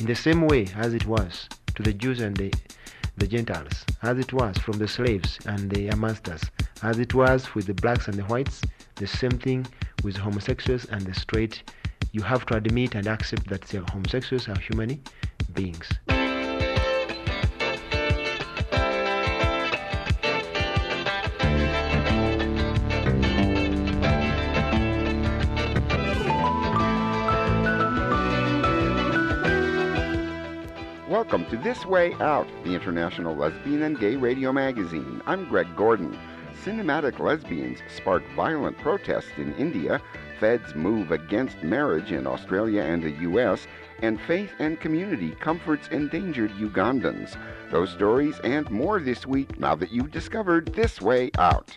in the same way as it was to the Jews and the Gentiles, as it was from the slaves and their masters, as it was with the blacks and the whites, the same thing with homosexuals and the straight. You have to admit and accept that the homosexuals are human beings. Welcome to This Way Out, the International Lesbian and Gay Radio Magazine. I'm Greg Gordon. Cinematic lesbians spark violent protests in India, feds move against marriage in Australia and the U.S., and faith and community comforts endangered Ugandans. Those stories and more this week now that you've discovered This Way Out.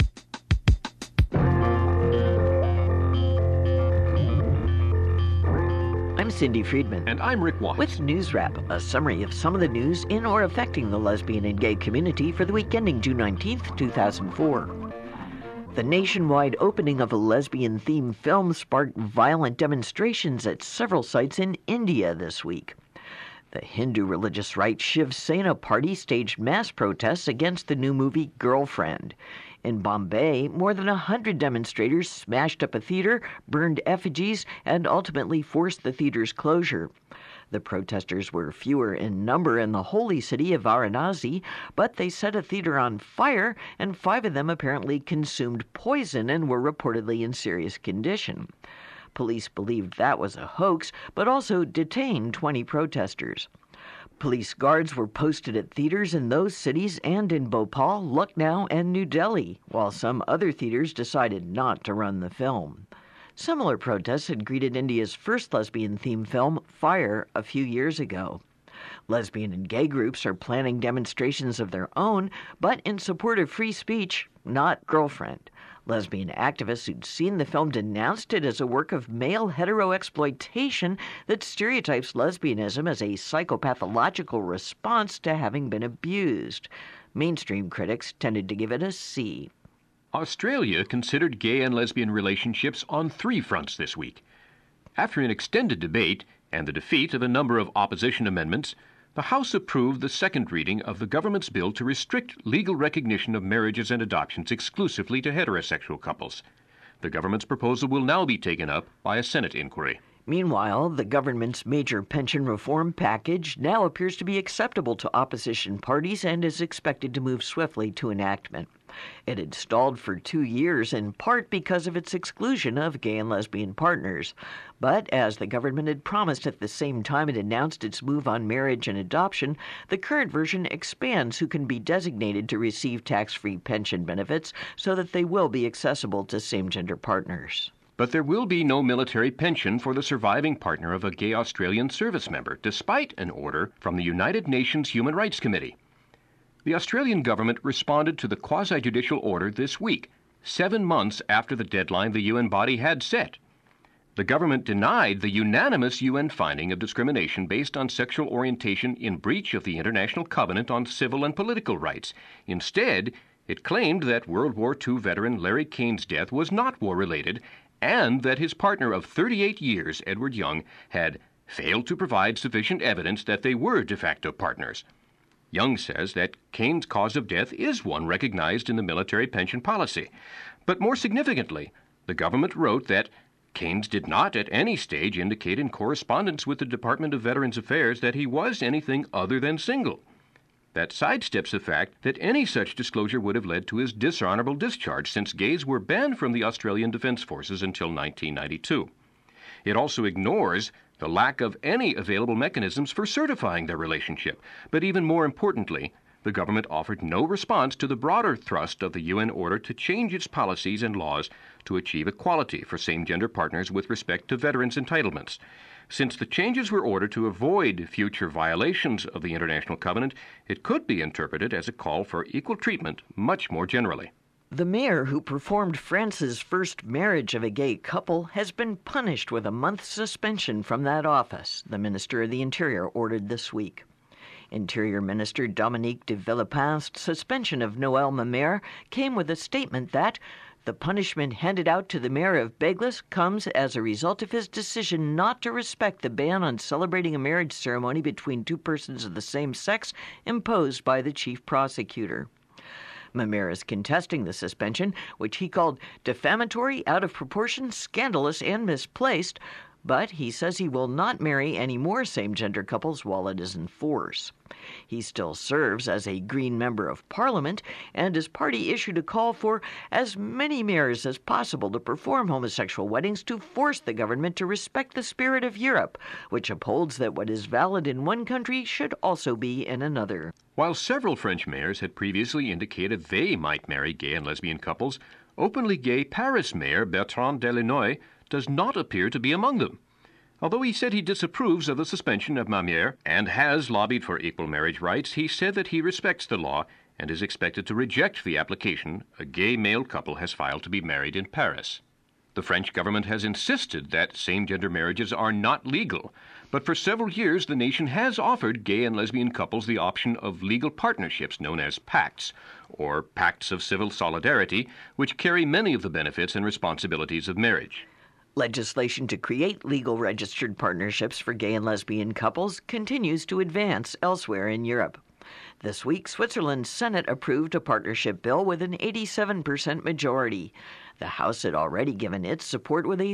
I'm Cindy Friedman. And I'm Rick Watts. With News Wrap, a summary of some of the news in or affecting the lesbian and gay community for the week ending June 19th, 2004. The nationwide opening of a lesbian-themed film sparked violent demonstrations at several sites in India this week. The Hindu religious right Shiv Sena party staged mass protests against the new movie Girlfriend. In Bombay, more than 100 demonstrators smashed up a theater, burned effigies, and ultimately forced the theater's closure. The protesters were fewer in number in the holy city of Varanasi, but they set a theater on fire, and 5 of them apparently consumed poison and were reportedly in serious condition. Police believed that was a hoax, but also detained 20 protesters. Police guards were posted at theaters in those cities and in Bhopal, Lucknow, and New Delhi, while some other theaters decided not to run the film. Similar protests had greeted India's first lesbian-themed film, Fire, a few years ago. Lesbian and gay groups are planning demonstrations of their own, but in support of free speech, not Girlfriend. Lesbian activists who'd seen the film denounced it as a work of male heteroexploitation that stereotypes lesbianism as a psychopathological response to having been abused. Mainstream critics tended to give it a C. Australia considered gay and lesbian relationships on 3 fronts this week. After an extended debate and the defeat of a number of opposition amendments, the House approved the second reading of the government's bill to restrict legal recognition of marriages and adoptions exclusively to heterosexual couples. The government's proposal will now be taken up by a Senate inquiry. Meanwhile, the government's major pension reform package now appears to be acceptable to opposition parties and is expected to move swiftly to enactment. It had stalled for 2 years, in part because of its exclusion of gay and lesbian partners. But as the government had promised at the same time it announced its move on marriage and adoption, the current version expands who can be designated to receive tax-free pension benefits so that they will be accessible to same-gender partners. But there will be no military pension for the surviving partner of a gay Australian service member, despite an order from the United Nations Human Rights Committee. The Australian government responded to the quasi-judicial order this week, 7 months after the deadline the UN body had set. The government denied the unanimous UN finding of discrimination based on sexual orientation in breach of the International Covenant on Civil and Political Rights. Instead, it claimed that World War II veteran Larry Kane's death was not war-related and that his partner of 38 years, Edward Young, had failed to provide sufficient evidence that they were de facto partners. Young says that Kane's cause of death is one recognized in the military pension policy. But more significantly, the government wrote that Kane's did not at any stage indicate in correspondence with the Department of Veterans Affairs that he was anything other than single. That sidesteps the fact that any such disclosure would have led to his dishonorable discharge, since gays were banned from the Australian Defence Forces until 1992. It also ignores the lack of any available mechanisms for certifying their relationship. But even more importantly, the government offered no response to the broader thrust of the UN order to change its policies and laws to achieve equality for same-gender partners with respect to veterans' entitlements. Since the changes were ordered to avoid future violations of the International Covenant, it could be interpreted as a call for equal treatment much more generally. The mayor who performed France's first marriage of a gay couple has been punished with a month's suspension from that office, the Minister of the Interior ordered this week. Interior Minister Dominique de Villepin's suspension of Noël Mamère came with a statement that The punishment handed out to the mayor of Beykoz comes as a result of his decision not to respect the ban on celebrating a marriage ceremony between two persons of the same sex imposed by the chief prosecutor. Mamere is contesting the suspension, which he called defamatory, out of proportion, scandalous, and misplaced, but he says he will not marry any more same-gender couples while it is in force. He still serves as a Green Member of Parliament, and his party issued a call for as many mayors as possible to perform homosexual weddings to force the government to respect the spirit of Europe, which upholds that what is valid in one country should also be in another. While several French mayors had previously indicated they might marry gay and lesbian couples, openly gay Paris Mayor Bertrand Delanoë does not appear to be among them. Although he said he disapproves of the suspension of Mamere and has lobbied for equal marriage rights, he said that he respects the law and is expected to reject the application a gay male couple has filed to be married in Paris. The French government has insisted that same-gender marriages are not legal, but for several years the nation has offered gay and lesbian couples the option of legal partnerships known as pacts, or pacts of civil solidarity, which carry many of the benefits and responsibilities of marriage. Legislation to create legal registered partnerships for gay and lesbian couples continues to advance elsewhere in Europe. This week, Switzerland's Senate approved a partnership bill with an 87% majority. The House had already given its support with a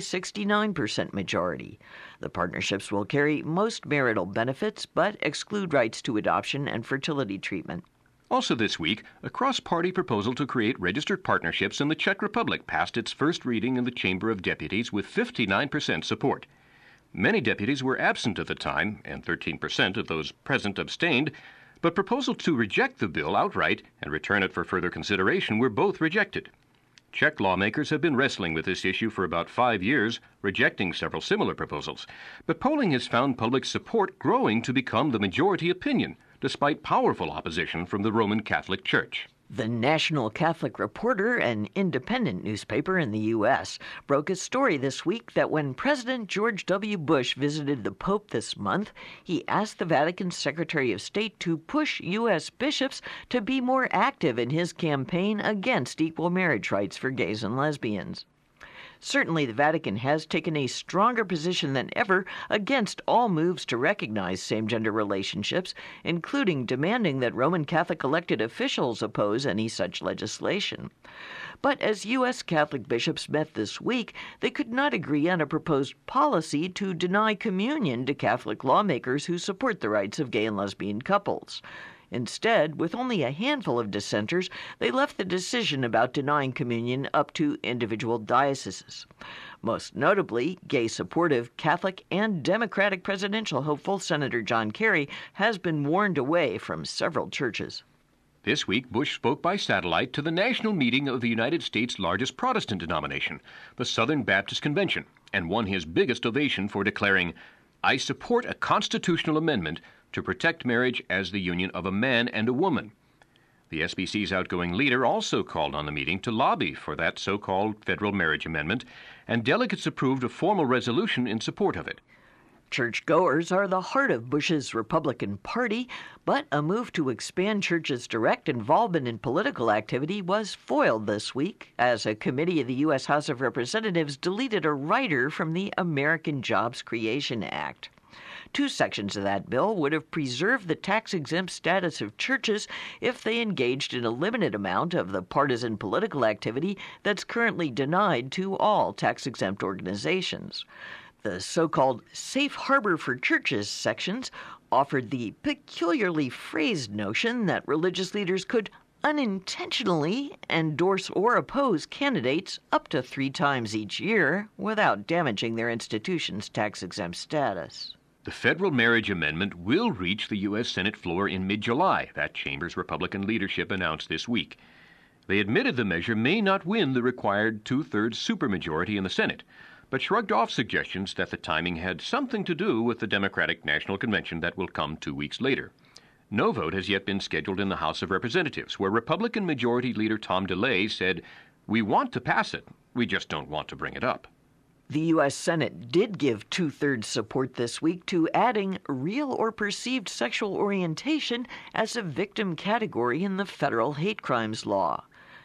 69% majority. The partnerships will carry most marital benefits, but exclude rights to adoption and fertility treatment. Also this week, a cross-party proposal to create registered partnerships in the Czech Republic passed its first reading in the Chamber of Deputies with 59% support. Many deputies were absent at the time, and 13% of those present abstained, but proposals to reject the bill outright and return it for further consideration were both rejected. Czech lawmakers have been wrestling with this issue for about 5 years, rejecting several similar proposals. But polling has found public support growing to become the majority opinion, despite powerful opposition from the Roman Catholic Church. The National Catholic Reporter, an independent newspaper in the U.S., broke a story this week that when President George W. Bush visited the Pope this month, he asked the Vatican Secretary of State to push U.S. bishops to be more active in his campaign against equal marriage rights for gays and lesbians. Certainly, the Vatican has taken a stronger position than ever against all moves to recognize same-gender relationships, including demanding that Roman Catholic elected officials oppose any such legislation. But as U.S. Catholic bishops met this week, they could not agree on a proposed policy to deny communion to Catholic lawmakers who support the rights of gay and lesbian couples. Instead, with only a handful of dissenters, they left the decision about denying communion up to individual dioceses. Most notably, gay-supportive Catholic and Democratic presidential hopeful Senator John Kerry has been warned away from several churches. This week, Bush spoke by satellite to the national meeting of the United States' largest Protestant denomination, the Southern Baptist Convention, and won his biggest ovation for declaring, "I support a constitutional amendment to protect marriage as the union of a man and a woman." The SBC's outgoing leader also called on the meeting to lobby for that so-called federal marriage amendment, and delegates approved a formal resolution in support of it. Churchgoers are the heart of Bush's Republican Party, but a move to expand churches' direct involvement in political activity was foiled this week as a committee of the U.S. House of Representatives deleted a rider from the American Jobs Creation Act. 2 sections of that bill would have preserved the tax-exempt status of churches if they engaged in a limited amount of the partisan political activity that's currently denied to all tax-exempt organizations. The so-called Safe Harbor for Churches sections offered the peculiarly phrased notion that religious leaders could unintentionally endorse or oppose candidates up to 3 times each year without damaging their institution's tax-exempt status. The federal marriage amendment will reach the U.S. Senate floor in mid-July, that chamber's Republican leadership announced this week. They admitted the measure may not win the required 2/3 supermajority in the Senate, but shrugged off suggestions that the timing had something to do with the Democratic National Convention that will come 2 weeks later. No vote has yet been scheduled in the House of Representatives, where Republican Majority Leader Tom DeLay said, "We want to pass it, we just don't want to bring it up." The U.S. Senate did give 2/3 support this week to adding real or perceived sexual orientation as a victim category in the federal hate crimes law.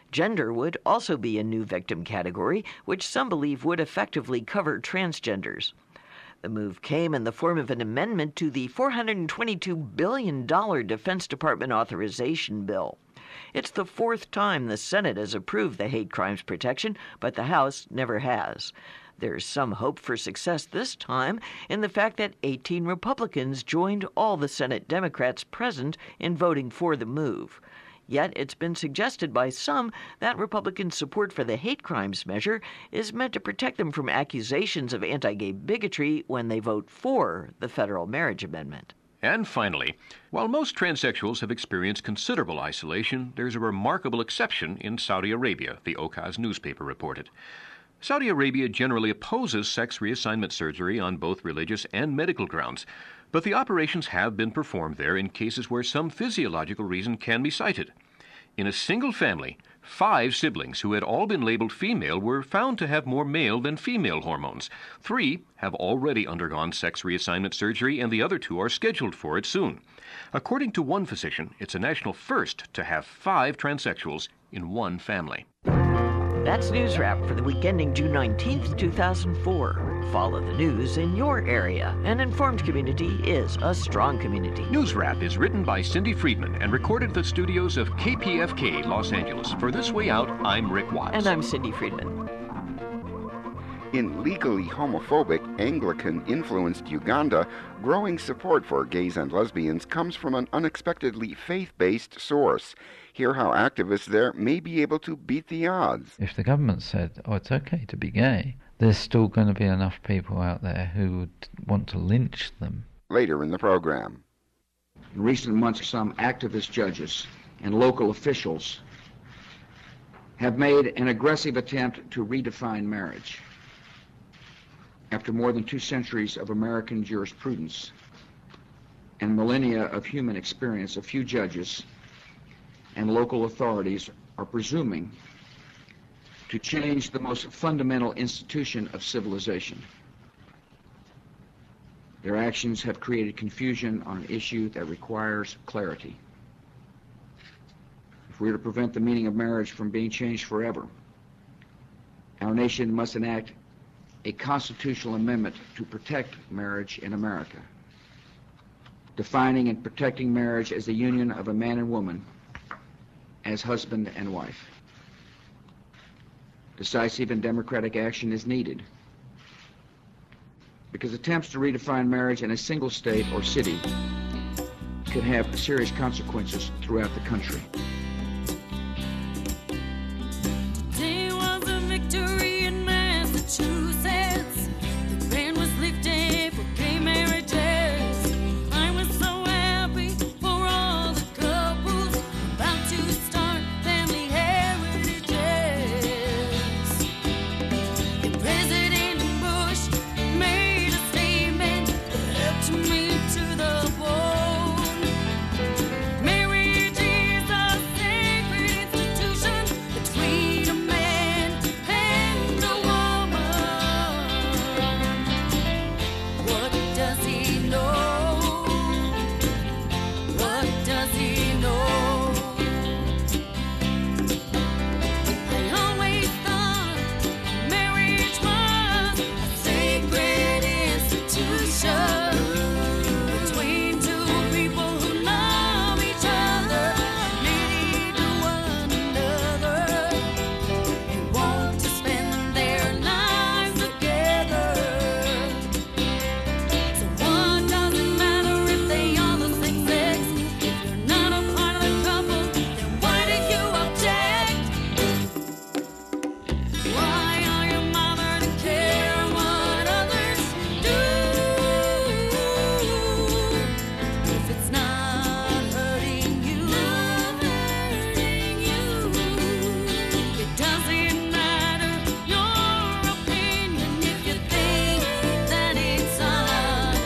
Gender would also be a new victim category, which some believe would effectively cover transgenders. The move came in the form of an amendment to the $422 billion Defense Department authorization bill. It's the fourth time the Senate has approved the hate crimes protection, but the House never has. There's some hope for success this time in the fact that 18 Republicans joined all the Senate Democrats present in voting for the move. Yet it's been suggested by some that Republican support for the hate crimes measure is meant to protect them from accusations of anti-gay bigotry when they vote for the federal marriage amendment. And finally, while most transsexuals have experienced considerable isolation, there's a remarkable exception in Saudi Arabia, the Okaz newspaper reported. Saudi Arabia generally opposes sex reassignment surgery on both religious and medical grounds, but the operations have been performed there in cases where some physiological reason can be cited. In a single family, 5 siblings who had all been labeled female were found to have more male than female hormones. 3 have already undergone sex reassignment surgery, and the other 2 are scheduled for it soon. According to one physician, it's a national first to have 5 transsexuals in one family. That's News Wrap for the week ending June 19th, 2004. Follow the news in your area. An informed community is a strong community. News Wrap is written by Cindy Friedman and recorded at the studios of KPFK Los Angeles. For This Way Out, I'm Rick Watts. And I'm Cindy Friedman. In legally homophobic, Anglican-influenced Uganda, growing support for gays and lesbians comes from an unexpectedly faith-based source. Hear how activists there may be able to beat the odds. If the government said, it's okay to be gay, there's still going to be enough people out there who would want to lynch them. Later in the program. In recent months, some activist judges and local officials have made an aggressive attempt to redefine marriage. After more than 2 centuries of American jurisprudence and millennia of human experience, a few judges and local authorities are presuming to change the most fundamental institution of civilization. Their actions have created confusion on an issue that requires clarity. If we are to prevent the meaning of marriage from being changed forever, our nation must enact a constitutional amendment to protect marriage in America, defining and protecting marriage as the union of a man and woman as husband and wife. Decisive and democratic action is needed because attempts to redefine marriage in a single state or city could have serious consequences throughout the country. Today was a victory in Massachusetts. The ban was lifted for gay marriages. I was so happy for all the couples about to start family heritages. And President Bush made a statement that touched me to the bone. Marriage is a sacred institution between a man and a woman. What does he know? What does he know? I always thought marriage was a sacred institution between 2 people who love each other, need one another, and want to spend their lives together. So what does it matter if they are the same sex? If you're not a part of the couple, then why do you object? Why are you bothered to care what others do? If it's not hurting you, it doesn't matter your opinion if you think that it's odd.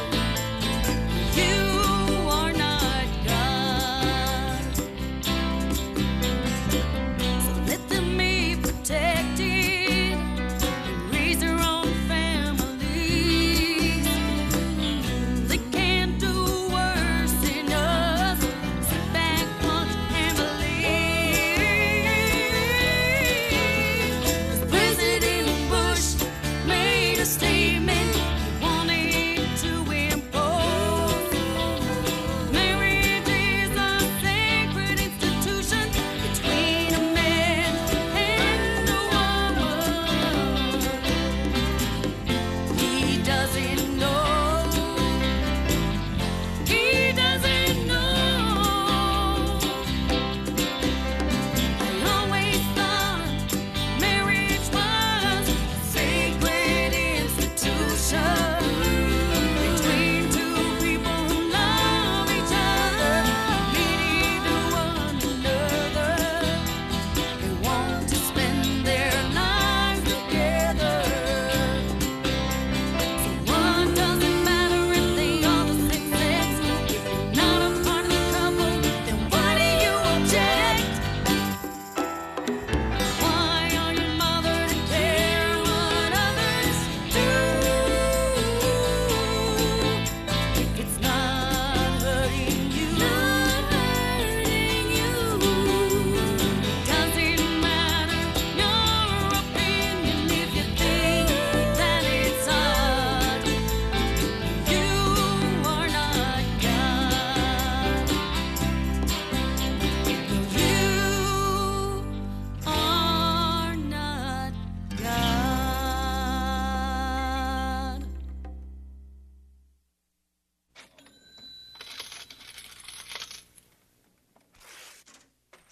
You are not God. So let them be protected and raise their own families. They can't do worse than us. Sit back, watch, and believe.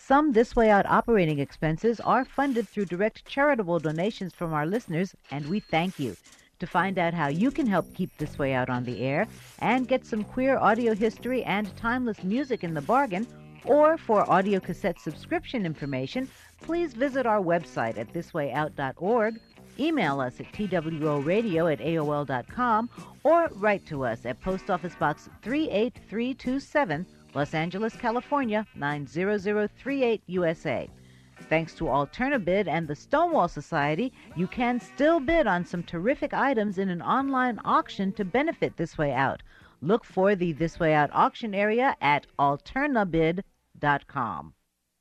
some This Way Out operating expenses are funded through direct charitable donations from our listeners, and we thank you. To find out how you can help keep This Way Out on the air and get some queer audio history and timeless music in the bargain, or for audio cassette subscription information, please visit our website at thiswayout.org, email us at tworadio@aol.com, or write to us at Post Office Box 38327, Los Angeles, California, 90038 USA. Thanks to Alternabid and the Stonewall Society, you can still bid on some terrific items in an online auction to benefit This Way Out. Look for the This Way Out auction area at alternabid.com.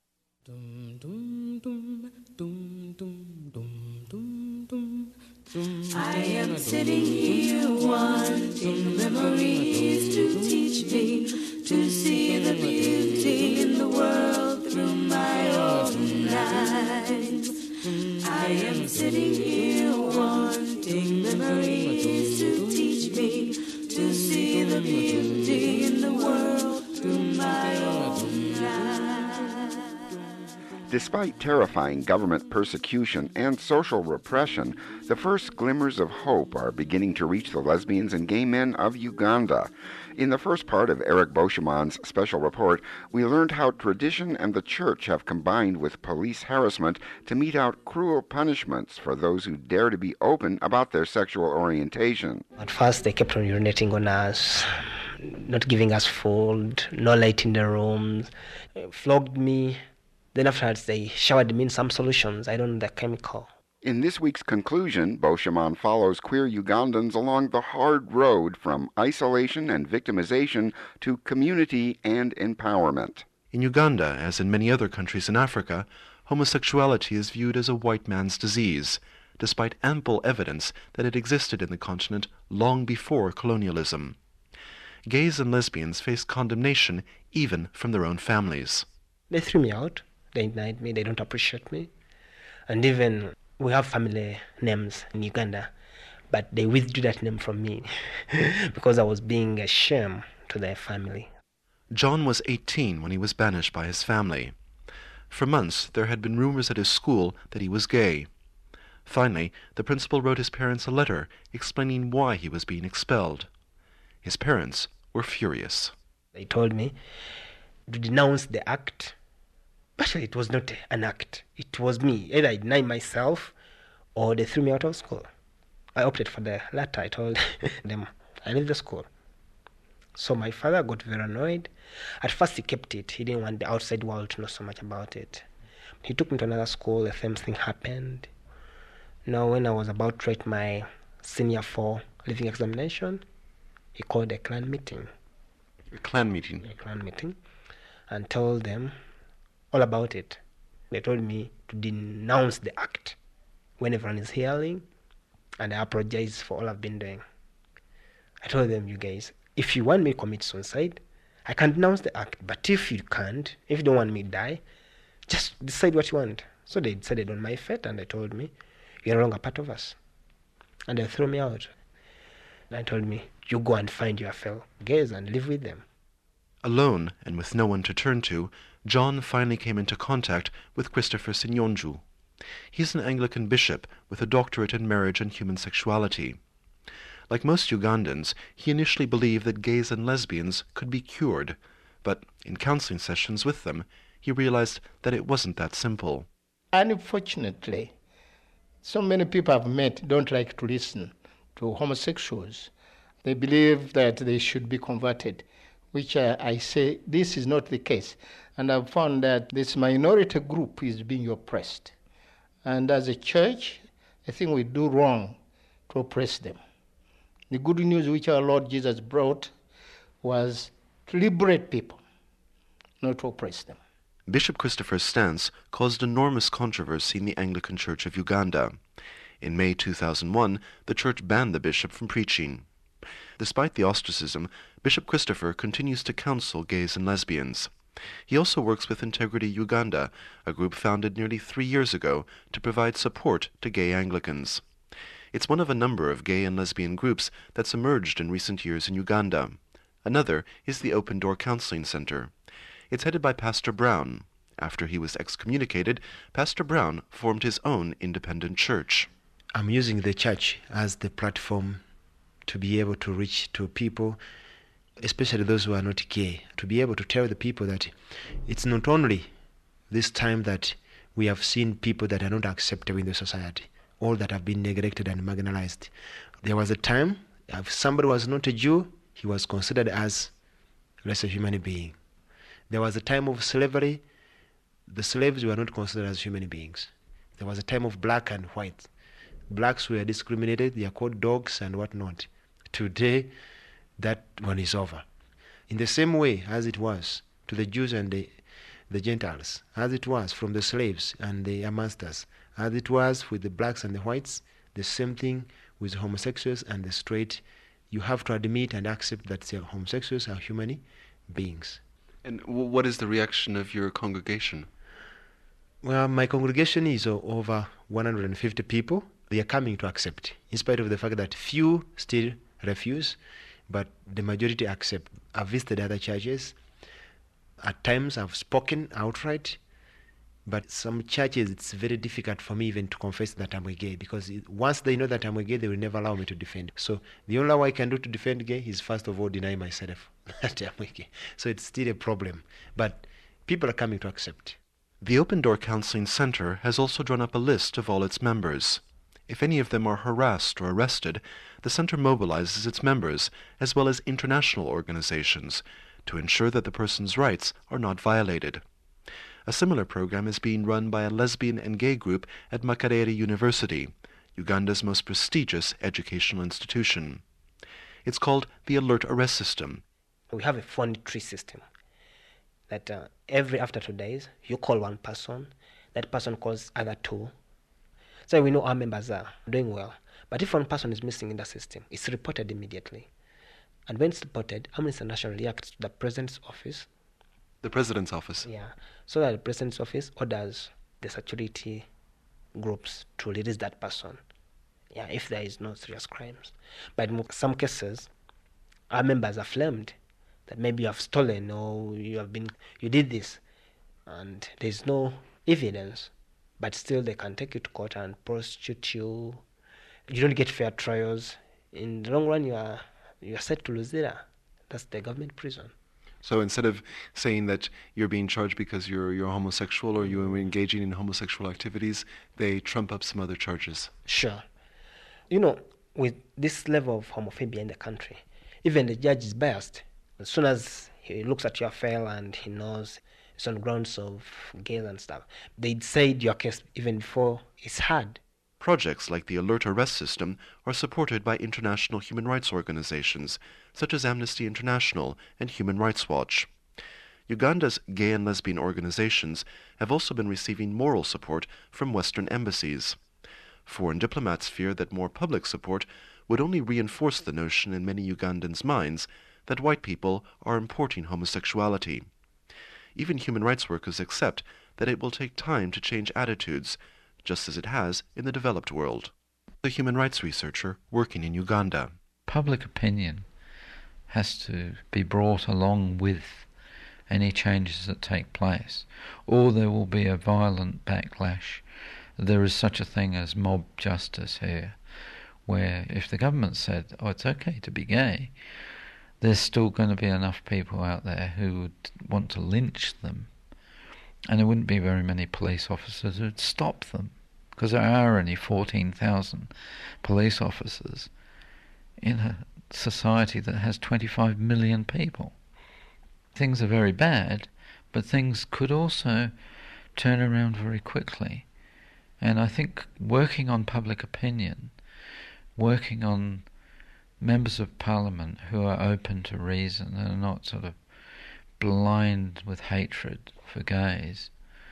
I am sitting here wanting memories to teach me to see the beauty in the world through my own eyes. I am sitting here wanting memories to teach me to see the beauty in the world through my own eyes. Despite terrifying government persecution and social repression, the first glimmers of hope are beginning to reach the lesbians and gay men of Uganda. In the first part of Eric Beauchemin's special report, we learned how tradition and the church have combined with police harassment to mete out cruel punishments for those who dare to be open about their sexual orientation. At first, they kept on urinating on us, not giving us food, no light in the rooms, flogged me. Then afterwards, they showered me in some solutions. I don't know the chemical. In this week's conclusion, Beauchemin follows queer Ugandans along the hard road from isolation and victimization to community and empowerment. In Uganda, as in many other countries in Africa, homosexuality is viewed as a white man's disease, despite ample evidence that it existed in the continent long before colonialism. Gays and lesbians face condemnation even from their own families. They threw me out. They denied me. They don't appreciate me. And even we have family names in Uganda, but they withdrew that name from me because I was being a shame to their family. John was 18 when he was banished by his family. For months, there had been rumors at his school that he was gay. Finally, the principal wrote his parents a letter explaining why he was being expelled. His parents were furious. They told me to denounce the act. Actually, it was not an act. It was me. Either I denied myself or they threw me out of school. I opted for the latter. I told them I leave the school. So my father got very annoyed. At first he kept it. He didn't want the outside world to know so much about it. He took me to another school. The same thing happened. Now when I was about to write my senior 4 leaving examination, he called a clan meeting. A clan meeting? A clan meeting. And told them all about it. They told me to denounce the act when everyone is hearing, and I apologize for all I've been doing. I told them, you guys, if you want me to commit suicide, I can denounce the act, but if you can't, if you don't want me to die, just decide what you want. So they decided on my fate, and they told me, you're no longer part of us. And they threw me out. And they told me, you go and find your fellow gays and live with them. Alone, and with no one to turn to, John finally came into contact with Christopher Sinyonju. He's an Anglican bishop with a doctorate in marriage and human sexuality. Like most Ugandans, he initially believed that gays and lesbians could be cured, but in counseling sessions with them, he realized that it wasn't that simple. Unfortunately, so many people I've met don't like to listen to homosexuals. They believe that they should be converted, which I say this is not the case. And I've found that this minority group is being oppressed. And as a church, I think we do wrong to oppress them. The good news which our Lord Jesus brought was to liberate people, not to oppress them. Bishop Christopher's stance caused enormous controversy in the Anglican Church of Uganda. In May 2001, the church banned the bishop from preaching. Despite the ostracism, Bishop Christopher continues to counsel gays and lesbians. He also works with Integrity Uganda, a group founded nearly 3 years ago to provide support to gay Anglicans. It's one of a number of gay and lesbian groups that's emerged in recent years in Uganda. Another is the Open Door Counseling Center. It's headed by Pastor Brown. After he was excommunicated, Pastor Brown formed his own independent church. I'm using the church as the platform to be able to reach to people, especially those who are not gay, to be able to tell the people that it's not only this time that we have seen people that are not accepted in the society, all that have been neglected and marginalized. There was a time, if somebody was not a Jew, he was considered as less a human being. There was a time of slavery, the slaves were not considered as human beings. There was a time of black and white. Blacks were discriminated, they are called dogs and whatnot. Today, that one is over. In the same way as it was to the Jews and the Gentiles, as it was from the slaves and their masters, as it was with the blacks and the whites, the same thing with homosexuals and the straight. You have to admit and accept that homosexuals are human beings. And what is the reaction of your congregation? Well, my congregation is over 150 people. They are coming to accept, in spite of the fact that few still refuse, but the majority accept. I've visited other churches. At times I've spoken outright, but some churches it's very difficult for me even to confess that I'm a gay, because once they know that I'm a gay, they will never allow me to defend. So the only way I can do to defend gay is first of all deny myself that I'm a gay. So it's still a problem, but people are coming to accept. The Open Door Counseling Center has also drawn up a list of all its members. If any of them are harassed or arrested, the center mobilizes its members, as well as international organizations, to ensure that the person's rights are not violated. A similar program is being run by a lesbian and gay group at Makerere University, Uganda's most prestigious educational institution. It's called the Alert Arrest System. We have a phone tree system that every after 2 days, you call one person, that person calls other two. So we know our members are doing well. But if one person is missing in the system, it's reported immediately. And when it's reported, Amnesty International reacts to the President's office. The President's office? Yeah. So that the President's office orders the security groups to release that person. Yeah, if there is no serious crimes. But in some cases, our members are flamed that maybe you have stolen or you did this, and there's no evidence, but still they can take you to court and prosecute you. You don't get fair trials. In the long run, you are set to Luzira. That's the government prison. So instead of saying that you're being charged because you're homosexual or you're engaging in homosexual activities, they trump up some other charges. Sure. You know, with this level of homophobia in the country, even the judge is biased. As soon as he looks at your file and he knows it's on grounds of gays and stuff, they decide your case even before it's heard. Projects like the Alert Arrest System are supported by international human rights organizations such as Amnesty International and Human Rights Watch. Uganda's gay and lesbian organizations have also been receiving moral support from Western embassies. Foreign diplomats fear that more public support would only reinforce the notion in many Ugandans' minds that white people are importing homosexuality. Even human rights workers accept that it will take time to change attitudes, just as it has in the developed world. A human rights researcher working in Uganda. Public opinion has to be brought along with any changes that take place, or there will be a violent backlash. There is such a thing as mob justice here, where if the government said, oh, it's okay to be gay, there's still going to be enough people out there who would want to lynch them. And there wouldn't be very many police officers who'd stop them, because there are only 14,000 police officers in a society that has 25 million people. Things are very bad, but things could also turn around very quickly. And I think working on public opinion, working on members of parliament who are open to reason and are not sort of blind with hatred for gays,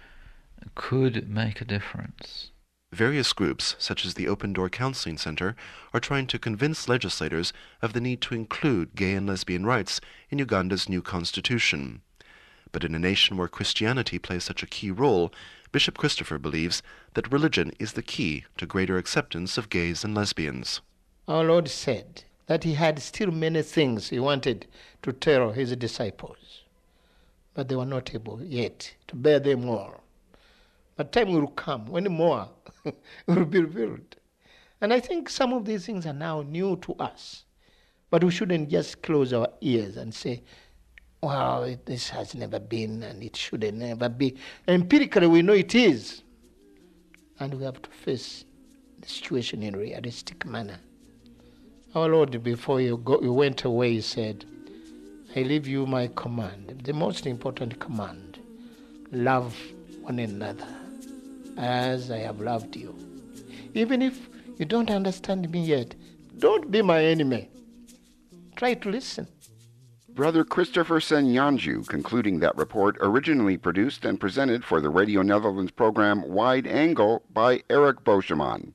could make a difference. Various groups, such as the Open Door Counseling Center, are trying to convince legislators of the need to include gay and lesbian rights in Uganda's new constitution. But in a nation where Christianity plays such a key role, Bishop Christopher believes that religion is the key to greater acceptance of gays and lesbians. Our Lord said that he had still many things he wanted to tell his disciples, but they were not able yet to bear them all. But time will come when more will be revealed. And I think some of these things are now new to us. But we shouldn't just close our ears and say, well, this has never been and it shouldn't never be. Empirically, we know it is. And we have to face the situation in a realistic manner. Our Lord, before you went away, he said, I leave you my command, the most important command. Love one another as I have loved you. Even if you don't understand me yet, don't be my enemy. Try to listen. Brother Christopher Senyanju concluding that report, originally produced and presented for the Radio Netherlands program Wide Angle by Eric Boscheman.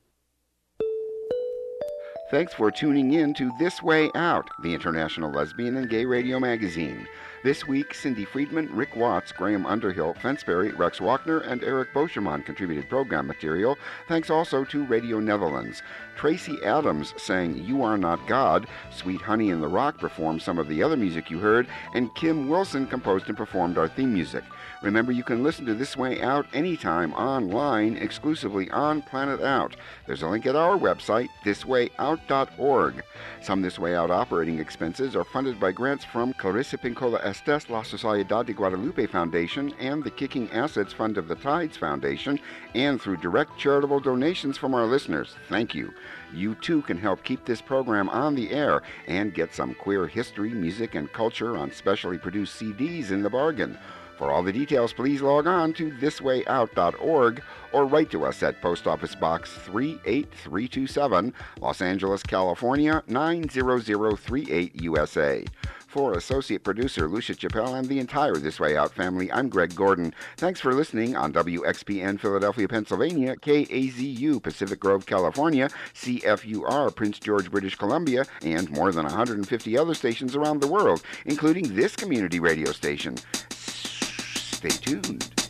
Thanks for tuning in to This Way Out, the International Lesbian and Gay Radio magazine. This week, Cindy Friedman, Rick Watts, Graham Underhill, Fensberry, Rex Wachner, and Eric Boscheman contributed program material. Thanks also to Radio Netherlands. Tracy Adams sang You Are Not God, Sweet Honey in the Rock performed some of the other music you heard, and Kim Wilson composed and performed our theme music. Remember, you can listen to This Way Out anytime online, exclusively on Planet Out. There's a link at our website, thiswayout.org. Some This Way Out operating expenses are funded by grants from Clarissa Pincola Estes, La Sociedad de Guadalupe Foundation, and the Kicking Assets Fund of the Tides Foundation, and through direct charitable donations from our listeners. Thank you. You too can help keep this program on the air and get some queer history, music, and culture on specially produced CDs in the bargain. For all the details, please log on to thiswayout.org or write to us at Post Office Box 38327, Los Angeles, California, 90038 USA. For Associate Producer Lucia Chappelle and the entire This Way Out family, I'm Greg Gordon. Thanks for listening on WXPN Philadelphia, Pennsylvania, KAZU Pacific Grove, California, CFUR Prince George, British Columbia, and more than 150 other stations around the world, including this community radio station. Stay tuned.